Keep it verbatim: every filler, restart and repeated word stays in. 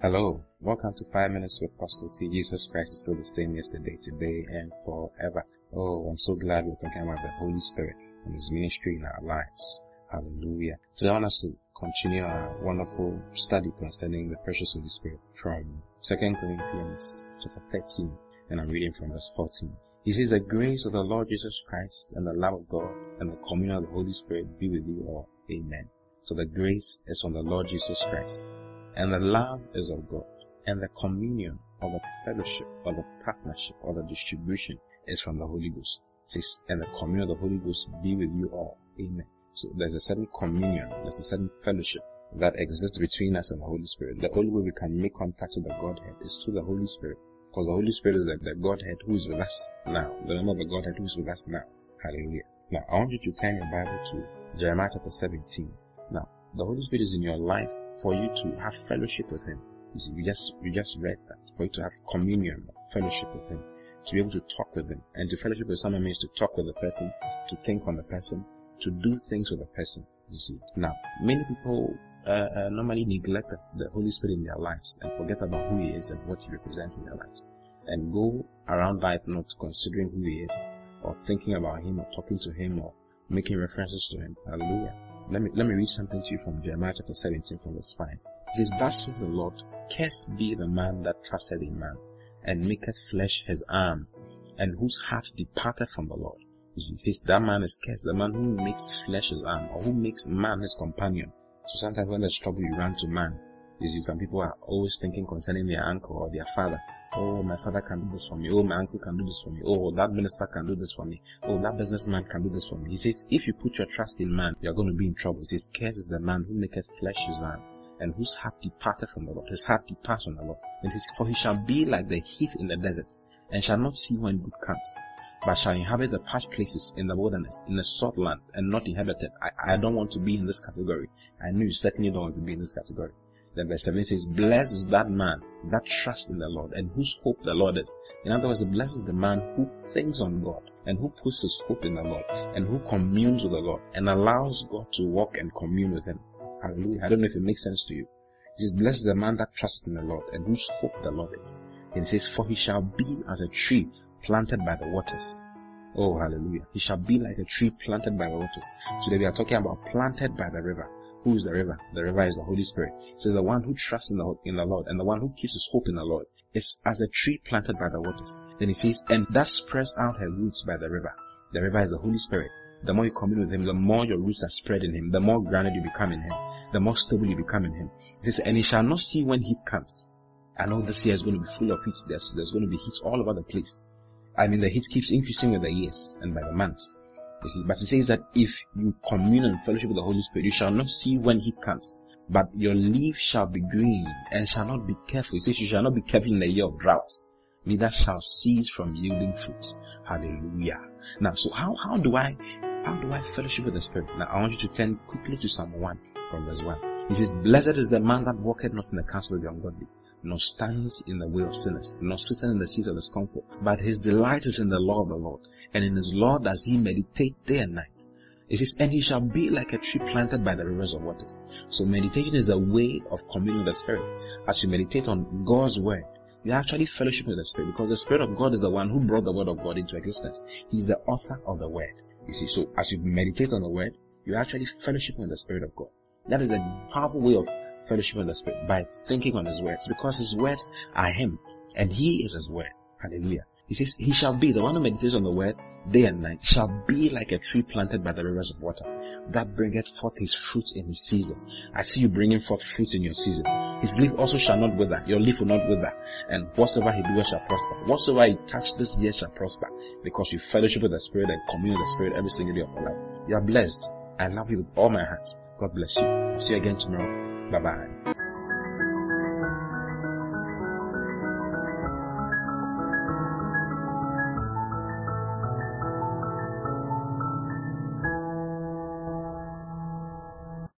Hello, welcome to Five Minutes with Pastor T. Jesus Christ is still the same yesterday, today, and forever. Oh, I'm so glad we're talking about the Holy Spirit and His ministry in our lives. Hallelujah. Today I want us to continue our wonderful study concerning the precious Holy Spirit from Second Corinthians chapter thirteen, and I'm reading from verse fourteen. He says, "The grace of the Lord Jesus Christ and the love of God and the communion of the Holy Spirit be with you all. Amen." So the grace is from the Lord Jesus Christ, and the love is of God, and the communion or the fellowship or the partnership or the distribution is from the Holy Ghost. It says, "And the communion of the Holy Ghost be with you all." Amen. So there's a certain communion, there's a certain fellowship that exists between us and the Holy Spirit. The only way we can make contact with the Godhead is through the Holy Spirit, because the Holy Spirit is the, the Godhead who is with us now, the name of the Godhead who is with us now. Hallelujah. Now I want you to turn your Bible to Jeremiah chapter seventeen. Now the Holy Spirit is in your life for you to have fellowship with Him. You see, we just we just read that. For you to have communion, fellowship with Him, to be able to talk with Him. And to fellowship with someone means to talk with the person, to think on the person, to do things with the person. You see. Now, many people uh, uh, normally neglect the Holy Spirit in their lives and forget about who He is and what He represents in their lives, and go around life not considering who He is, or thinking about Him, or talking to Him, or making references to Him. Hallelujah. Let me let me read something to you from Jeremiah chapter seventeen from verse five. It says, "Thus says the Lord, cursed be the man that trusted in man, and maketh flesh his arm, and whose heart departed from the Lord." You see, it says that man is cursed, the man who makes flesh his arm, or who makes man his companion. So sometimes when there's trouble, you run to man. You see, some people are always thinking concerning their uncle or their father. "Oh, my father can do this for me. Oh, my uncle can do this for me. Oh, that minister can do this for me. Oh, that businessman can do this for me." He says, if you put your trust in man, you're going to be in trouble. He says, "Cursed is the man who maketh flesh his arm, and whose heart departed from the Lord." His heart departs from the Lord. And he says, "For he shall be like the heath in the desert, and shall not see when good comes, but shall inhabit the parched places in the wilderness, in a salt land, and not inhabited." I, I don't want to be in this category. I know you certainly don't want to be in this category. Then verse seven says, "Blessed is that man that trusts in the Lord, and whose hope the Lord is." In other words, blessed is the man who thinks on God, and who puts his hope in the Lord, and who communes with the Lord, and allows God to walk and commune with him. Hallelujah. I don't know if it makes sense to you. It says, "Blessed is the man that trusts in the Lord, and whose hope the Lord is." And it says, "For he shall be as a tree planted by the waters." Oh, hallelujah. He shall be like a tree planted by the waters. Today we are talking about planted by the river. Who is the river? The river is the Holy Spirit. So the one who trusts in the, in the Lord, and the one who keeps his hope in the Lord, is as a tree planted by the waters. Then he says, "And that spreads out her roots by the river." The river is the Holy Spirit. The more you commune with Him, the more your roots are spread in Him, the more grounded you become in Him, the more stable you become in Him. He says, "And he shall not see when heat comes." I know this year is going to be full of heat. There's, there's going to be heat all over the place. I mean, the heat keeps increasing with the years and by the months. You see, but it says that if you commune and fellowship with the Holy Spirit, you shall not see when heat comes, but your leaf shall be green, and shall not be careful. It says you shall not be careful in the year of drought, neither shall cease from yielding fruit. Hallelujah. Now, so how, how do I, how do I fellowship with the Spirit? Now, I want you to turn quickly to Psalm one from verse one. He says, "Blessed is the man that walketh not in the counsel of the ungodly, nor stands in the way of sinners, nor sitteth in the seat of the scornful. But his delight is in the law of the Lord, and in his law does he meditate day and night." It says, "And he shall be like a tree planted by the rivers of waters." So meditation is a way of communing with the Spirit. As you meditate on God's word, you actually fellowship with the Spirit, because the Spirit of God is the one who brought the word of God into existence. He is the author of the word. You see, so as you meditate on the word, you actually fellowship with the Spirit of God. That is a powerful way of fellowship with the Spirit, by thinking on His words, because His words are Him, and He is His word. Hallelujah. He says, "He shall be," the one who meditates on the word day and night, "shall be like a tree planted by the rivers of water, that bringeth forth his fruit in his season." I see you bringing forth fruit in your season. "His leaf also shall not wither," your leaf will not wither, "and whatsoever he doeth shall prosper." Whatsoever he touch this year shall prosper, because you fellowship with the Spirit and commune with the Spirit every single day of your life. You are blessed. I love you with all my heart. God bless you. I'll see you again tomorrow. Bye-bye.